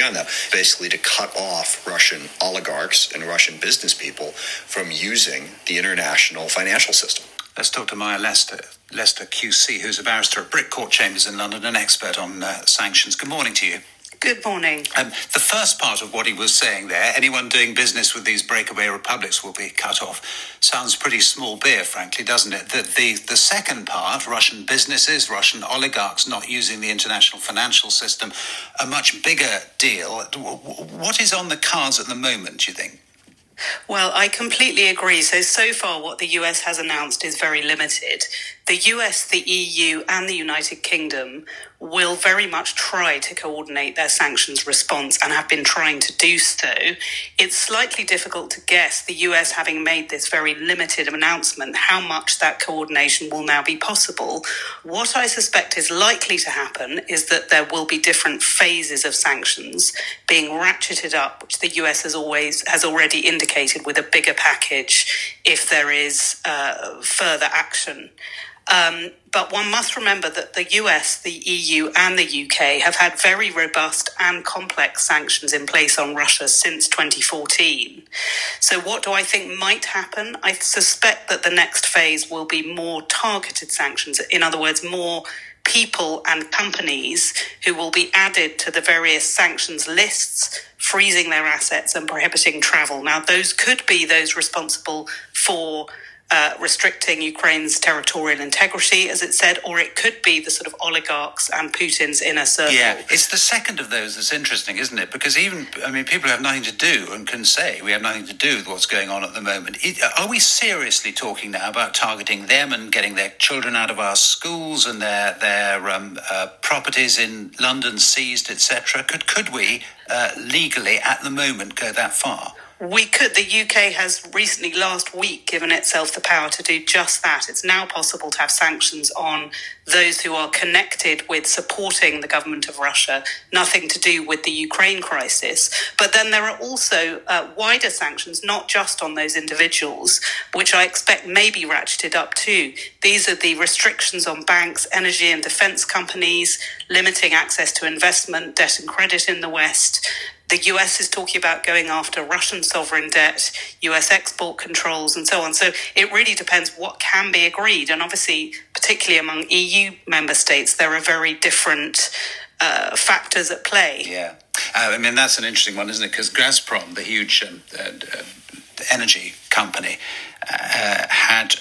propaganda, basically to cut off Russian oligarchs and Russian business people from using the international financial system. Let's talk to Maya Lester QC, who's a barrister at Brick Court Chambers in London, an expert on sanctions. Good morning to you. Good morning. The first part of what he was saying there, anyone doing business with these breakaway republics will be cut off, sounds pretty small beer, frankly, doesn't it? The second part, Russian businesses, Russian oligarchs not using the international financial system, a much bigger deal. What is on the cards at the moment, do you think? Well, I completely agree. So far what the US has announced is very limited. The US, the EU and the United Kingdom will very much try to coordinate their sanctions response and have been trying to do so. It's slightly difficult to guess, the US having made this very limited announcement, how much that coordination will now be possible. What I suspect is likely to happen is that there will be different phases of sanctions being ratcheted up, which the US has already indicated with a bigger package if there is further action. But one must remember that the US, the EU and the UK have had very robust and complex sanctions in place on Russia since 2014. So what do I think might happen? I suspect that the next phase will be more targeted sanctions. In other words, more people and companies who will be added to the various sanctions lists, freezing their assets and prohibiting travel. Now, those could be those responsible for restricting Ukraine's territorial integrity, as it said, or it could be the sort of oligarchs and Putin's inner circle. Yeah, it's the second of those that's interesting, isn't it? Because people have nothing to do and can say we have nothing to do with what's going on at the moment. Are we seriously talking now about targeting them and getting their children out of our schools and their properties in London seized, etc.? Could we legally at the moment go that far? We could. The UK has recently, last week, given itself the power to do just that. It's now possible to have sanctions on those who are connected with supporting the government of Russia, nothing to do with the Ukraine crisis. But then there are also wider sanctions, not just on those individuals, which I expect may be ratcheted up too. These are the restrictions on banks, energy and defence companies, limiting access to investment, debt and credit in the West. The US is talking about going after Russian sovereign debt, US export controls and so on. So it really depends what can be agreed. And obviously, particularly among EU member states, there are very different factors at play. Yeah. That's an interesting one, isn't it? Because Gazprom, the huge energy company, had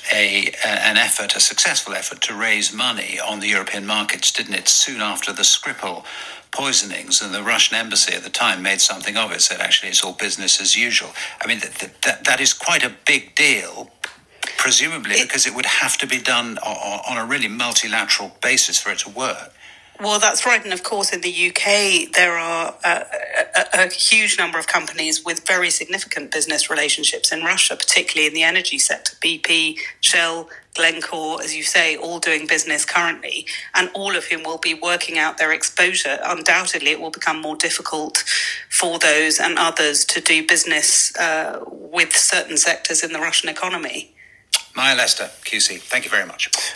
a successful effort to raise money on the European markets, didn't it, soon after the Skripal poisonings, and the Russian embassy at the time made something of it, said actually it's all business as usual. That is quite a big deal, presumably because it would have to be done on a really multilateral basis for it to work. Well, that's right. And of course, in the UK, there are a huge number of companies with very significant business relationships in Russia, particularly in the energy sector. BP, Shell, Glencore, as you say, all doing business currently, and all of whom will be working out their exposure. Undoubtedly, it will become more difficult for those and others to do business with certain sectors in the Russian economy. Maya Lester, QC, thank you very much.